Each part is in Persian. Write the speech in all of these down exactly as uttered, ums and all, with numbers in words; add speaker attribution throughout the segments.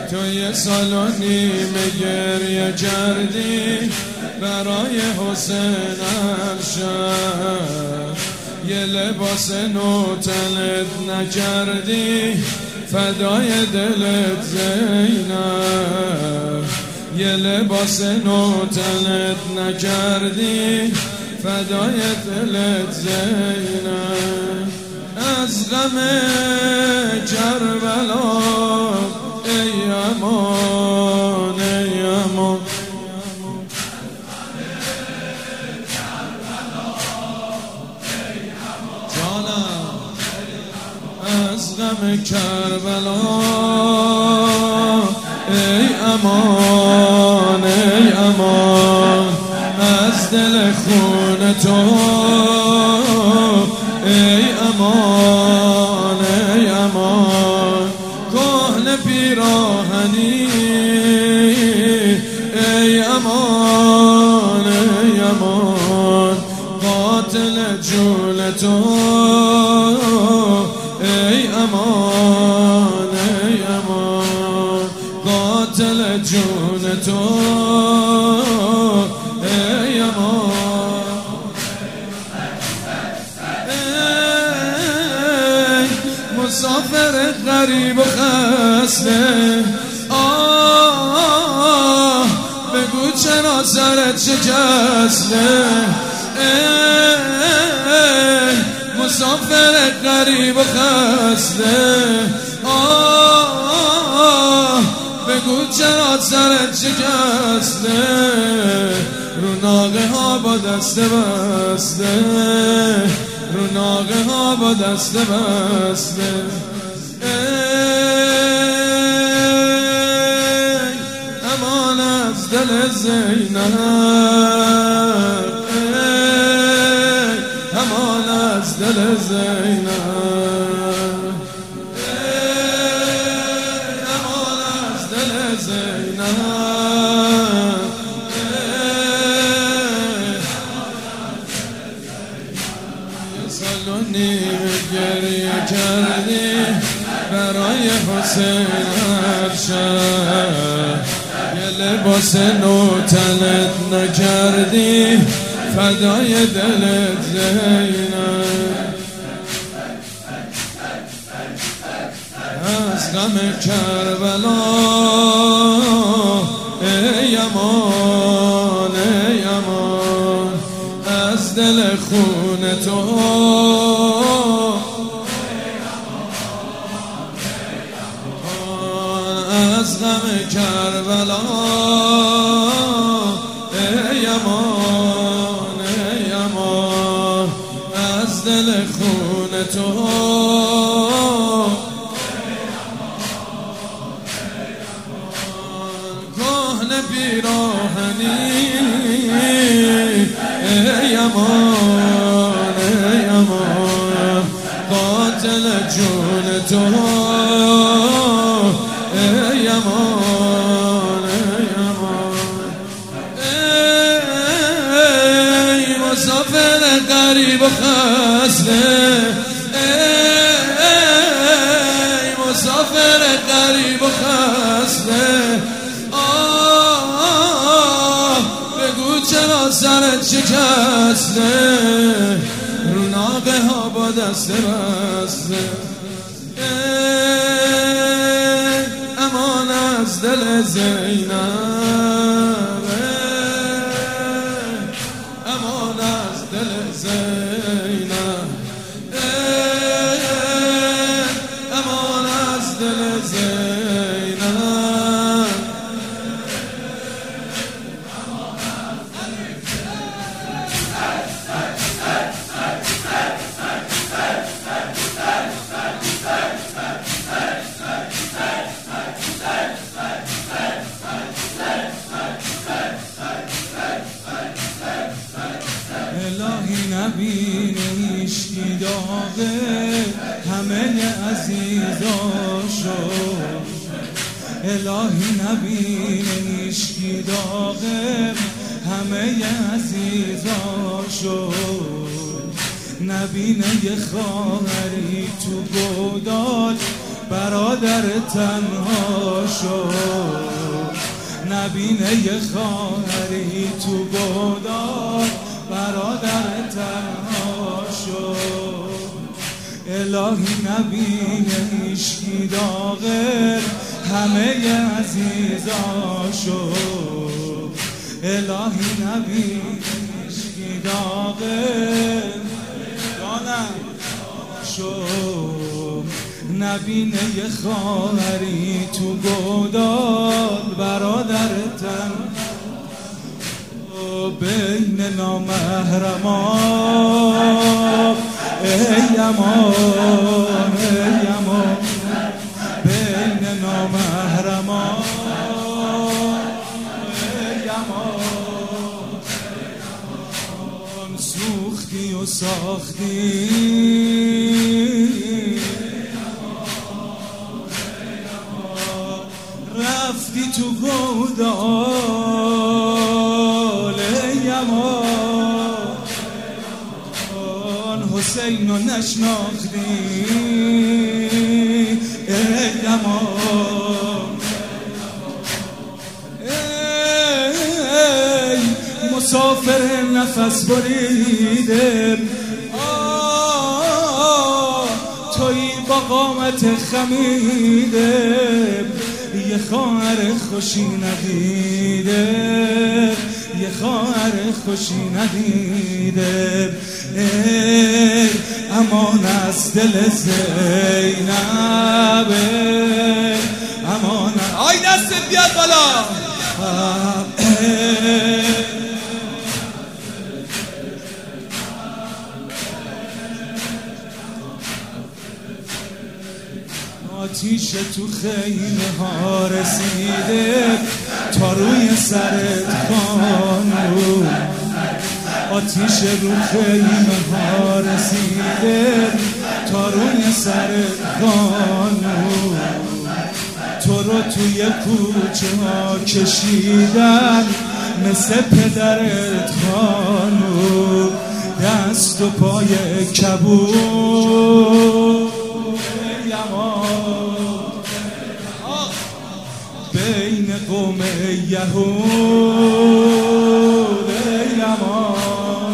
Speaker 1: تو یه سال و نیمه گریه کردی برای حسین افشار، یه لباس نو تنت نکردی فدای دلت زینب، یه لباس نو تنت نکردی فدای دلت زینب. از غم کربلا ای امان ای امان، از غم کربلا ای امان ای امان، از دل خون تو ای امان ای امان. کهنه پیراهنی ای امان ای امان، قاتل جون تو ای امان ای امان، قاتل جون تو ای امان. ای مسافر غریب و خسته، آه بگو چرا سرت شکسته. ای مسافر غریب و خسته، آه بگو چرا سرت شکسته. رو ناقه ها با دست بسته، رو ناقه ها با دست بسته. ای امان از دل زینب، امان از دل زینب، امان از دل زینب. یه سال و نیمه گریه کردی برای حسین افشار، یه لباس نو تنت نکردی فدای دلت زینب. از غم کربلا ای امان ای امان، از دل خون تو از غم کربلا ای امان ای امان، از دل خون تو کهنه پیراهنی ای امان ای امان، قاتل جون تو ای امان ای امان. ای مسافر غریب و خسته، ای مسافر غریب و خسته، آه بگو چرا سرت شکسته. رو ناقه ها با دست بسته. امان از دل زینب، امان از دل زینب، امان از دل زینب. الهی نبینه هیچکی داغه همه عزیزاشو، الهی نبینه هیچکی داغه همه عزیزاشو. نبینه یه خواهری تو گودال برادر تنها شو، نبینه یه خواهری تو بغداد برادر تنها شو. الهی نبینه هیچکی داغر همه عزیزاشو، الهی نبینه هیچکی داغر جانم شو، نبینه یه خواهری تو بغداد برادر تنها بین نامحرمان ای امان ای امان، بین نامحرمان ای امان، سوختی و ساختی رفتی تو گودال ای امان، حسین رو نشناختی ای امان، ای مسافر نفس بریده تویی با قامت خمیده، یه خواهر خوشی ندیده یه خواهر خوشی ندیده، ای امان از دل زینب، امان آی دستت بیاد بالا، آتیش تو خیمه ها رسیده تا روی سرت خانو، آتیش رو خیمه ها رسیده تا روی سرت خانو، تو رو توی کوچه ها کشیدن مثل پدرت خانو، دست و پای کبود بین قوم یهود ای امان،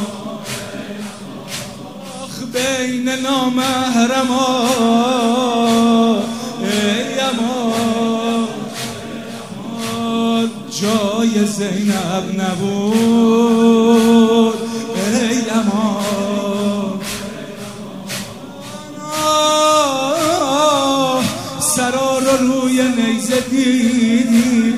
Speaker 1: بین نامحرمان ای امان، جای زینب نبود ای امان، سرا رو روی نیزه دیدیم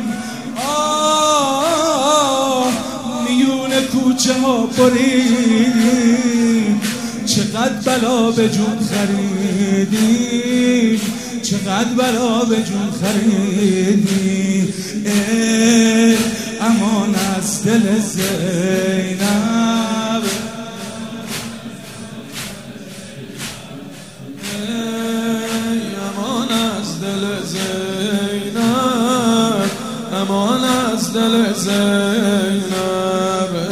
Speaker 1: آه میون کوچه ها بریدیم، چقدر بلا به جون خریدیم چقدر بلا به جون خریدیم، ای امان از دل زینب،
Speaker 2: امان از دل زینب،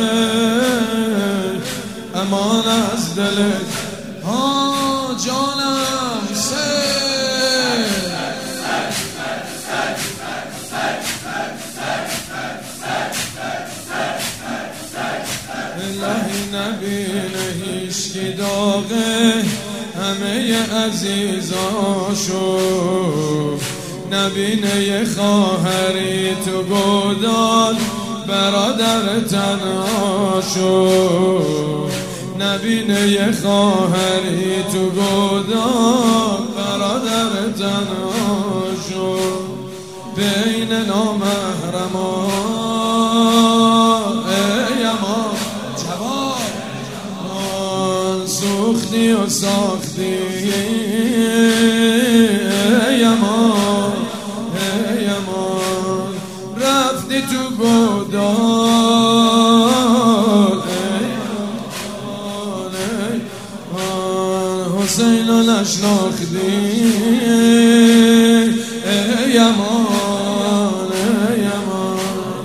Speaker 2: امان از دل ها جانم سه الهی نبینه هیچکی داغه همه عزیزاشو، نبینه یه خواهری تو گودال برادر تنها شو، نبینه یه خواهری تو گودال برادر تنها شو، بین نامحرمان ای امان جواب سوختی و ساختی ای امان ای امان، رفتی تو گودال ای امان ای امان، حسین رو نشناختی ای امان ای امان،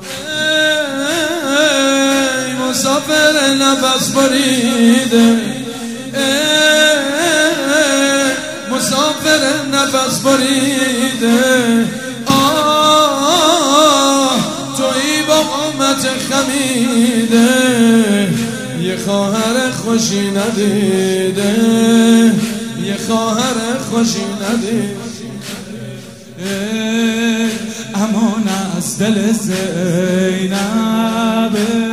Speaker 2: ای مسافر نفس بریده مسافر مسافر نفس بریده، آه تویی با قامت خمیده، یه خواهر خوشی ندیده، یه خواهر خوشی ندیده.
Speaker 1: امان از دل زینب